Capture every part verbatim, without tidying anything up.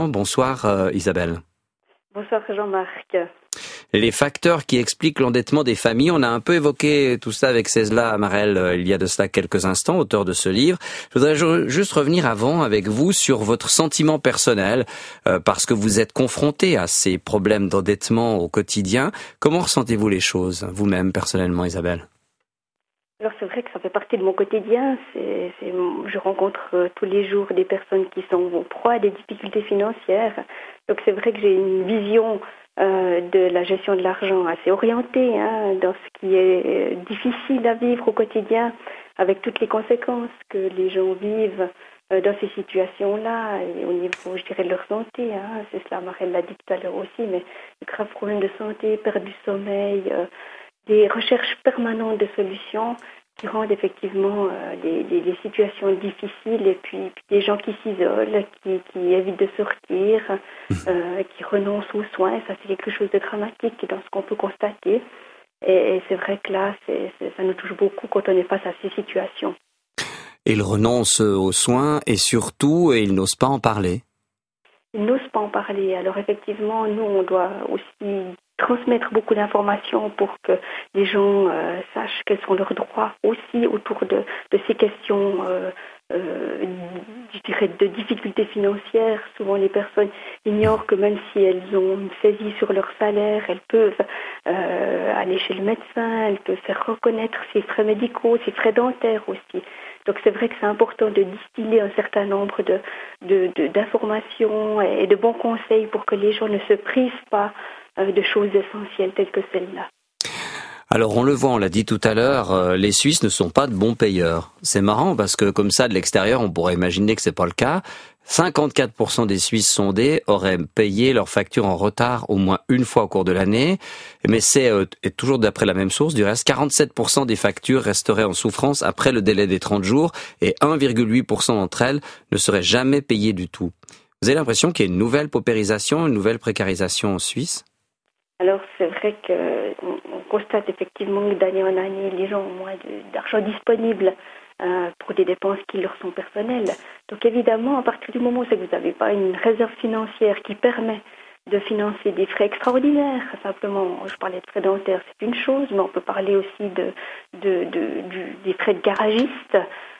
Bonsoir euh, Isabelle. Bonsoir Jean-Marc. Les facteurs qui expliquent l'endettement des familles, on a un peu évoqué tout ça avec Cézla Amarel euh, il y a de cela quelques instants, auteur de ce livre. Je voudrais ju- juste revenir avant avec vous sur votre sentiment personnel, euh, parce que vous êtes confronté à ces problèmes d'endettement au quotidien. Comment ressentez-vous les choses, vous-même personnellement Isabelle ? Alors c'est vrai que ça fait partie de mon quotidien. C'est, c'est, je rencontre euh, tous les jours des personnes qui sont en proie à des difficultés financières. Donc c'est vrai que j'ai une vision euh, de la gestion de l'argent assez orientée hein, dans ce qui est euh, difficile à vivre au quotidien, avec toutes les conséquences que les gens vivent euh, dans ces situations-là, et au niveau, je dirais, de leur santé. Hein. C'est cela, Marelle l'a dit tout à l'heure aussi, mais de graves problèmes de santé, perte du sommeil, euh, des recherches permanentes de solutions qui rendent effectivement euh, des, des, des situations difficiles et puis, puis des gens qui s'isolent, qui, qui évitent de sortir, euh, qui renoncent aux soins. Ça, c'est quelque chose de dramatique dans ce qu'on peut constater. Et, et c'est vrai que là, c'est, c'est, ça nous touche beaucoup quand on est face à ces situations. Ils renoncent aux soins et surtout, ils n'osent pas en parler. Ils n'osent pas en parler. Alors effectivement, nous, on doit aussi transmettre beaucoup d'informations pour que les gens euh, sachent quels sont leurs droits aussi autour de, de ces questions, euh, euh, je dirais, de difficultés financières. Souvent, les personnes ignorent que même si elles ont une saisie sur leur salaire, elles peuvent euh, aller chez le médecin, elles peuvent faire reconnaître ses frais médicaux, ses frais dentaires aussi. Donc c'est vrai que c'est important de distiller un certain nombre de, de, de, d'informations et de bons conseils pour que les gens ne se privent pas de choses essentielles telles que celle-là. Alors on le voit, on l'a dit tout à l'heure, euh, les Suisses ne sont pas de bons payeurs. C'est marrant parce que comme ça de l'extérieur on pourrait imaginer que c'est pas le cas. cinquante-quatre pour cent des Suisses sondés auraient payé leurs factures en retard au moins une fois au cours de l'année. Mais c'est euh, et toujours d'après la même source, du reste quarante-sept pour cent des factures resteraient en souffrance après le délai des trente jours et un virgule huit pour cent d'entre elles ne seraient jamais payées du tout. Vous avez l'impression qu'il y a une nouvelle paupérisation, une nouvelle précarisation en Suisse ? Alors c'est vrai qu'on constate effectivement que d'année en année, les gens ont moins de, d'argent disponible euh, pour des dépenses qui leur sont personnelles. Donc évidemment, à partir du moment où c'est que vous n'avez pas une réserve financière qui permet de financer des frais extraordinaires, simplement, je parlais de frais dentaires, c'est une chose, mais on peut parler aussi de, de, de, du, des frais de garagiste,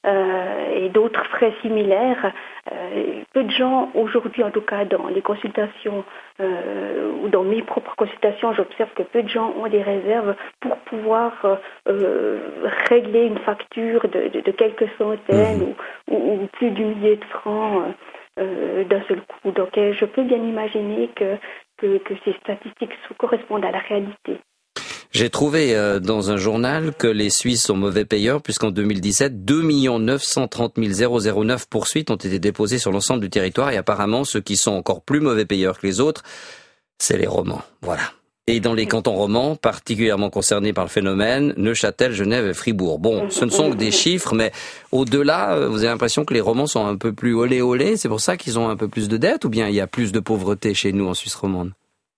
Euh, et d'autres frais similaires. Euh, peu de gens aujourd'hui, en tout cas dans les consultations euh, ou dans mes propres consultations, j'observe que peu de gens ont des réserves pour pouvoir euh, régler une facture de, de, de quelques centaines mmh. ou, ou, ou plus du millier de francs euh, d'un seul coup. Donc je peux bien imaginer que, que, que ces statistiques correspondent à la réalité. J'ai trouvé euh, dans un journal que les Suisses sont mauvais payeurs puisqu'en deux mille dix-sept, deux millions neuf cent trente mille neuf poursuites ont été déposées sur l'ensemble du territoire et apparemment ceux qui sont encore plus mauvais payeurs que les autres, c'est les romans. Voilà. Et dans les cantons romans, particulièrement concernés par le phénomène, Neuchâtel, Genève et Fribourg. Bon, ce ne sont que des chiffres, mais au-delà, vous avez l'impression que les romans sont un peu plus olé olé, c'est pour ça qu'ils ont un peu plus de dettes ou bien il y a plus de pauvreté chez nous en Suisse romande ?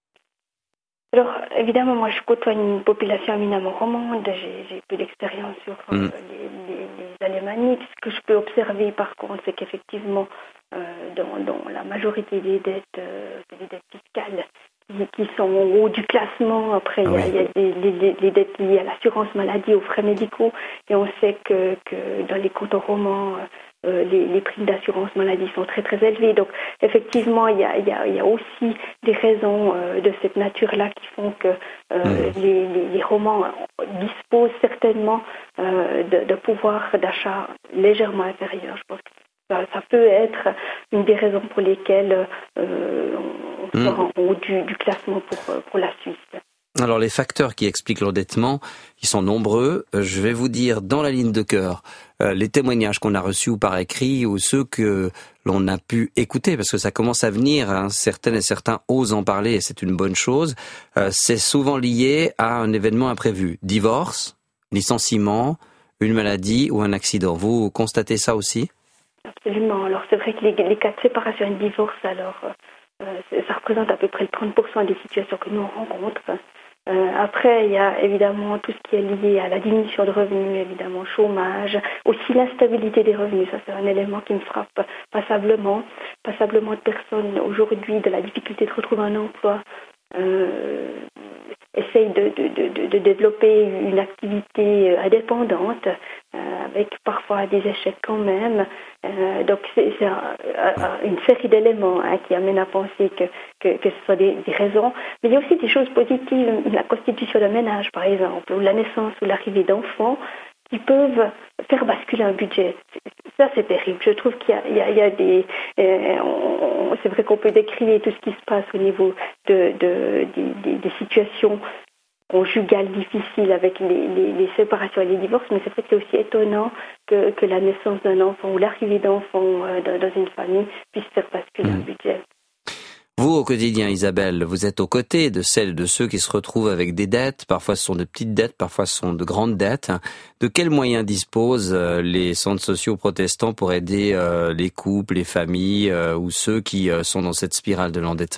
Alors, évidemment, moi, je côtoie une population éminemment romande. J'ai, j'ai peu d'expérience sur euh, mmh. les, les, les alémaniques. Ce que je peux observer, par contre, c'est qu'effectivement, euh, dans, dans la majorité des dettes, euh, c'est des dettes fiscales qui, qui sont en haut du classement. Après, il oui. y a, y a des, les, les dettes liées à l'assurance maladie, aux frais médicaux. Et on sait que, que dans les cantons romans, Euh, les, les primes d'assurance maladie sont très très élevées. Donc effectivement, il y a, y a, y a aussi des raisons euh, de cette nature-là qui font que euh, mmh. les, les, les romans disposent certainement euh, de, de pouvoir d'achat légèrement inférieur. Je pense que ça, ça peut être une des raisons pour lesquelles euh, on mmh. sort en haut du, du classement pour, pour la Suisse. Alors les facteurs qui expliquent l'endettement, ils sont nombreux. Je vais vous dire dans la ligne de cœur euh, les témoignages qu'on a reçus ou par écrit ou ceux que l'on a pu écouter parce que ça commence à venir. Hein, certaines et certains osent en parler et c'est une bonne chose. Euh, c'est souvent lié à un événement imprévu. Divorce, licenciement, une maladie ou un accident. Vous constatez ça aussi ? Absolument. Alors c'est vrai que les, les cas de séparation et de divorce, alors euh, ça représente à peu près le trente pour cent des situations que nous on rencontre. Euh, après, il y a évidemment tout ce qui est lié à la diminution de revenus, évidemment chômage, aussi l'instabilité des revenus. Ça, c'est un élément qui me frappe passablement. Passablement de personnes aujourd'hui de la difficulté de retrouver un emploi. Euh, essaye de, de, de, de développer une activité indépendante euh, avec parfois des échecs quand même. Euh, donc c'est, c'est un, un, une série d'éléments hein, qui amènent à penser que, que, que ce soit des, des raisons. Mais il y a aussi des choses positives, la constitution d'un ménage par exemple, ou la naissance ou l'arrivée d'enfants qui peuvent faire basculer un budget. Ça, c'est terrible. Je trouve qu'il y a, il y a, il y a des... Euh, on, c'est vrai qu'on peut décrire tout ce qui se passe au niveau de, de, de, de, des situations conjugales difficiles avec les, les, les séparations et les divorces, mais c'est vrai que c'est aussi étonnant que, que la naissance d'un enfant ou l'arrivée d'enfants euh, dans, dans une famille puisse faire basculer mmh. un budget. Vous, au quotidien, Isabelle, vous êtes aux côtés de celles de ceux qui se retrouvent avec des dettes. Parfois, ce sont de petites dettes, parfois, ce sont de grandes dettes. De quels moyens disposent les centres sociaux protestants pour aider les couples, les familles ou ceux qui sont dans cette spirale de l'endettement ?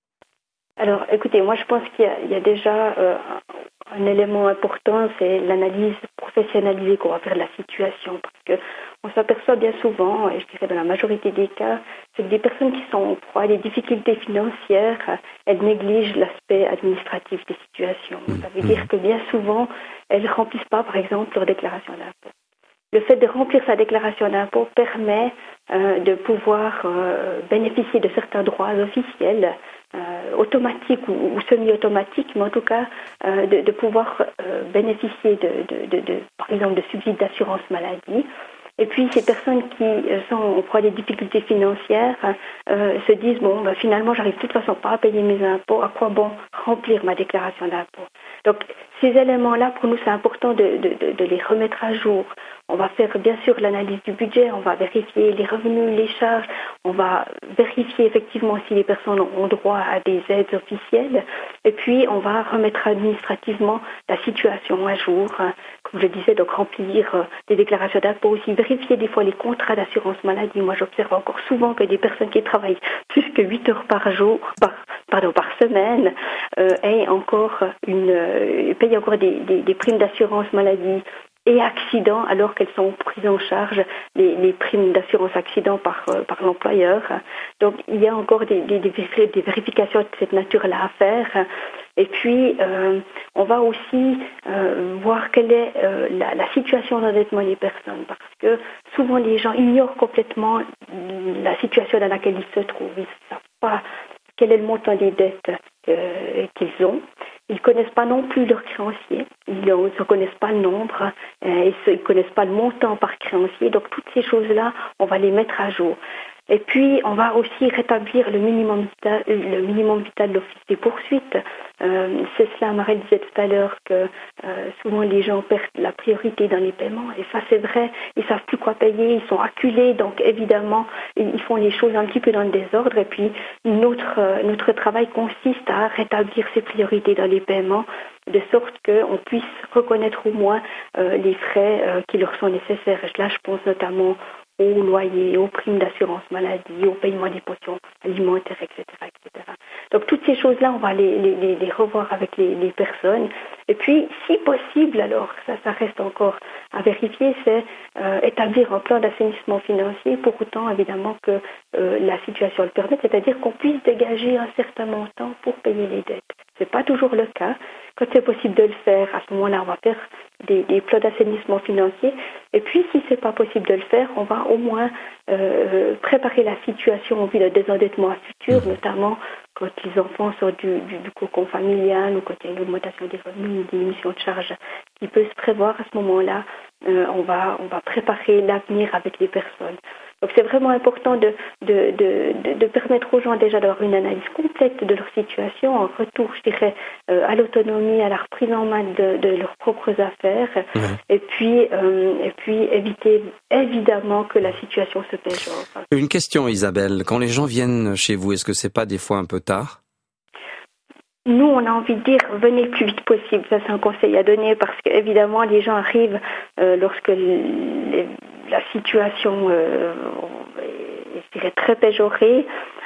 Alors, écoutez, moi, je pense qu'il y a, il y a déjà euh, un élément important, c'est l'analyse professionnalisée qu'on va faire de la situation, parce que on s'aperçoit bien souvent, et je dirais dans la majorité des cas, c'est que des personnes qui sont en proie à des difficultés financières, elles négligent l'aspect administratif des situations. Ça veut dire que bien souvent, elles ne remplissent pas, par exemple, leur déclaration d'impôt. Le fait de remplir sa déclaration d'impôt permet euh, de pouvoir euh, bénéficier de certains droits officiels, euh, automatiques ou, ou semi-automatiques, mais en tout cas euh, de, de pouvoir euh, bénéficier de, de, de, de, par exemple, de subsides d'assurance maladie. Et puis ces personnes qui sont en proie à des difficultés financières euh, se disent bon, ben, finalement, j'arrive de toute façon pas à payer mes impôts. À quoi bon remplir ma déclaration d'impôt? Donc ces éléments-là, pour nous, c'est important de, de, de, de les remettre à jour. On va faire bien sûr l'analyse du budget, on va vérifier les revenus, les charges, on va vérifier effectivement si les personnes ont droit à des aides officielles, et puis on va remettre administrativement la situation à jour, comme je disais, donc remplir des déclarations d'impôt, aussi vérifier des fois les contrats d'assurance maladie. Moi, j'observe encore souvent que des personnes qui travaillent plus que huit heures par jour, par, pardon, par semaine, euh, aient encore une, euh, payent encore des, des, des primes d'assurance maladie et accidents, alors qu'elles sont prises en charge, les, les primes d'assurance accident par, euh, par l'employeur. Donc, il y a encore des, des, des vérifications de cette nature-là à faire. Et puis, euh, on va aussi euh, voir quelle est euh, la, la situation d'endettement des personnes, parce que souvent les gens ignorent complètement la situation dans laquelle ils se trouvent. Ils ne savent pas quel est le montant des dettes euh, qu'ils ont. Ils ne connaissent pas non plus leurs créanciers, ils ne connaissent pas le nombre, euh, ils ne connaissent pas le montant par créancier. Donc toutes ces choses-là, on va les mettre à jour. Et puis, on va aussi rétablir le minimum vital, le minimum vital de l'office des poursuites. Euh, c'est cela, Marelle disait tout à l'heure, que euh, souvent les gens perdent la priorité dans les paiements. Et ça, c'est vrai, ils ne savent plus quoi payer, ils sont acculés. Donc, évidemment, ils font les choses un petit peu dans le désordre. Et puis, notre, euh, notre travail consiste à rétablir ces priorités dans les paiements, de sorte qu'on puisse reconnaître au moins euh, les frais euh, qui leur sont nécessaires. Là, je pense notamment aux loyers, aux primes d'assurance maladie, au paiement des pensions alimentaires, et cetera, et cetera. Donc toutes ces choses-là, on va les, les, les revoir avec les, les personnes. Et puis, si possible, alors ça, ça reste encore à vérifier, c'est euh, établir un plan d'assainissement financier, pour autant évidemment que euh, la situation le permette, c'est-à-dire qu'on puisse dégager un certain montant pour payer les dettes. C'est pas toujours le cas. Quand c'est possible de le faire, à ce moment-là, on va faire des, des plans d'assainissement financier. Et puis, si c'est pas possible de le faire, on va au moins euh, préparer la situation en vue de désendettement futur, notamment quand les enfants sortent du, du, du cocon familial ou quand il y a une augmentation des revenus, une diminution de charges qui peut se prévoir à ce moment-là. Euh, on va, on va préparer l'avenir avec les personnes. Donc c'est vraiment important de, de, de, de, de permettre aux gens déjà d'avoir une analyse complète de leur situation, en retour, je dirais, euh, à l'autonomie, à la reprise en main de, de leurs propres affaires, mmh. et puis euh, et puis éviter évidemment que la situation se péjore. Une question, Isabelle, quand les gens viennent chez vous, est-ce que c'est pas des fois un peu tard ? Nous, on a envie de dire, venez le plus vite possible. Ça, c'est un conseil à donner parce qu'évidemment, les gens arrivent euh, lorsque les, la situation euh, est, je dirais, très péjorée.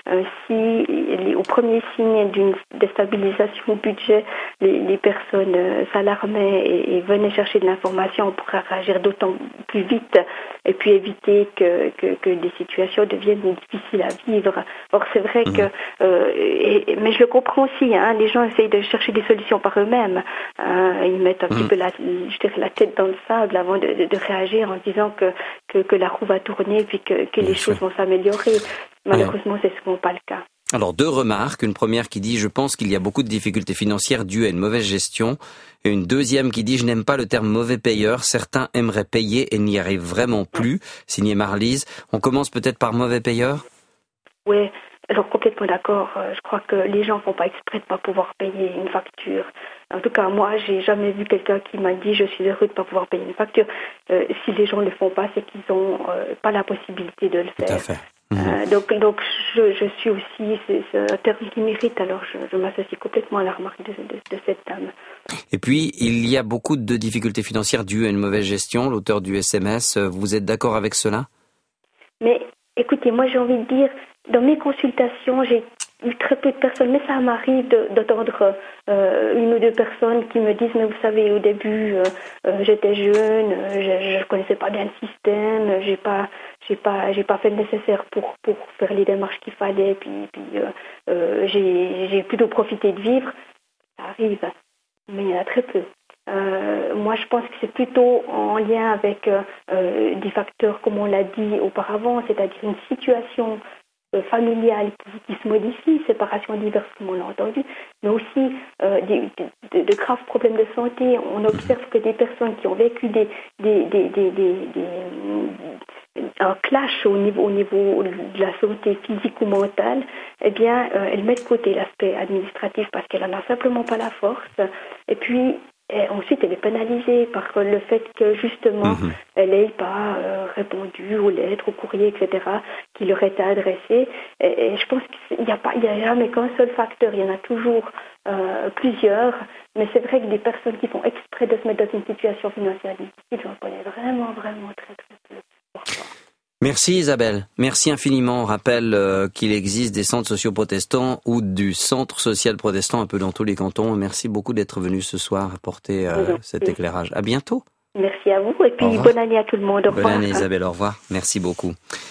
euh, si les, au premier signe d'une déstabilisation au budget, les, les personnes euh, s'alarmaient et, et venaient chercher de l'information, on pourrait réagir d'autant plus vite et puis éviter que, que, que des situations deviennent difficiles à vivre. Or, c'est vrai mmh. que, euh, et, mais je le comprends aussi, hein, les gens essayent de chercher des solutions par eux-mêmes. Euh, ils mettent un mmh. petit peu la, je dirais, la tête dans le sable avant de, de, de réagir en disant que, que, que la roue va tourner et puis que, que les choses vont s'améliorer. Malheureusement, ouais. c'est souvent pas le cas. Alors, deux remarques. Une première qui dit « Je pense qu'il y a beaucoup de difficultés financières dues à une mauvaise gestion ». Et une deuxième qui dit « Je n'aime pas le terme mauvais payeur. Certains aimeraient payer et n'y arrivent vraiment plus ». Signé Marlise. On commence peut-être par mauvais payeur ? Oui, alors complètement d'accord. Je crois que les gens ne font pas exprès de ne pas pouvoir payer une facture. En tout cas, moi, j'ai jamais vu quelqu'un qui m'a dit « Je suis heureux de ne pas pouvoir payer une facture euh, ». Si les gens ne le font pas, c'est qu'ils n'ont euh, pas la possibilité de le faire. Tout à fait. Euh, donc, donc je, je suis aussi, c'est, c'est un terme qui mérite, alors je, je m'associe complètement à la remarque de, de, de cette dame. Et puis, il y a beaucoup de difficultés financières dues à une mauvaise gestion, l'auteur du S M S, vous êtes d'accord avec cela ? Mais écoutez, moi j'ai envie de dire, dans mes consultations, j'ai eu très peu de personnes, mais ça m'arrive de, d'entendre euh, une ou deux personnes qui me disent « Mais vous savez, au début, euh, euh, j'étais jeune, euh, je ne connaissais pas bien le système, j'ai pas, j'ai pas, j'ai pas fait le nécessaire pour pour faire les démarches qu'il fallait, puis, puis euh, euh, j'ai, j'ai plutôt profité de vivre. » Ça arrive, mais il y en a très peu. Euh, moi, je pense que c'est plutôt en lien avec euh, des facteurs, comme on l'a dit auparavant, c'est-à-dire une situation familiale qui, qui se modifie, séparation diverse comme on l'a entendu, mais aussi euh, des, de, de graves problèmes de santé. On observe que des personnes qui ont vécu des, des, des, des, des, des, un clash au niveau, au niveau de la santé physique ou mentale, eh bien, euh, elles mettent de côté l'aspect administratif parce qu'elle n'en a simplement pas la force. Et puis, et ensuite, elle est pénalisée par le fait que, justement, mmh. elle n'ait pas euh, répondu aux lettres, aux courriers, et cetera, qui leur étaient adressés. Et, et je pense qu'il n'y a pas, il n'y a jamais qu'un seul facteur. Il y en a toujours euh, plusieurs. Mais c'est vrai que des personnes qui font exprès de se mettre dans une situation financière difficile, j'en connais vraiment, vraiment très, très peu. Merci Isabelle, merci infiniment. On rappelle euh, qu'il existe des centres sociaux protestants ou du centre social protestant un peu dans tous les cantons. Merci beaucoup d'être venu ce soir apporter euh, cet éclairage. À bientôt. Merci à vous et puis bonne année à tout le monde. Au revoir. Bonne année Isabelle, au revoir. Merci beaucoup.